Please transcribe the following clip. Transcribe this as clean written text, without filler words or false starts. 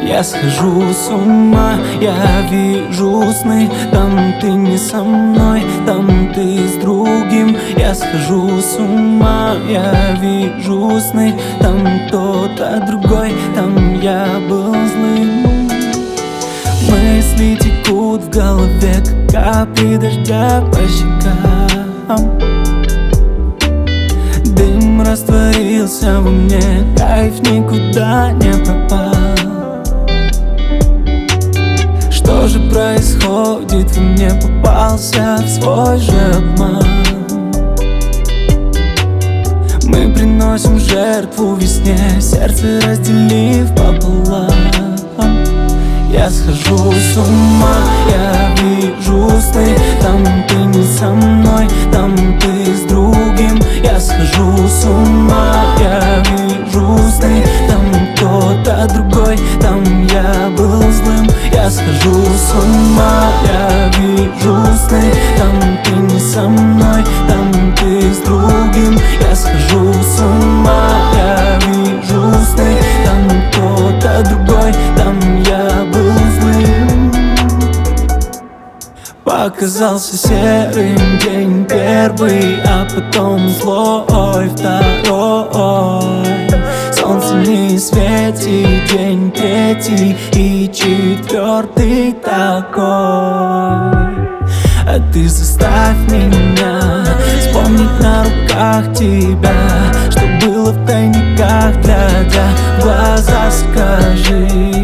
Я схожу с ума, я вижу сны. Там ты не со мной, там ты с другим. Я схожу с ума, я вижу сны. Там кто-то другой, там я был злым. Мысли текут в голове, как капли дождя по щекам. Дым растворился во мне, кайф никуда не пропал. Что же происходит во мне? Попался в свой же обман. Мы приносим жертву весне, сердце разделив пополам. Я схожу с ума, я вижу сны. Там ты не со мной, там ты с другим. Я схожу с ума, я вижу сны. Там кто-то другой, там я был злым. Я схожу с ума, я вижу сны. Там ты не со мной, там ты с другим. Я схожу с ума, я вижу сны. Там кто-то другой, там я был злым. Показался серым день первый, а потом злой второй. Солнце не светит, день третий и четвертый такой. А ты заставь меня вспомнить на руках тебя, что было в тайниках, глядя в глаза, скажи.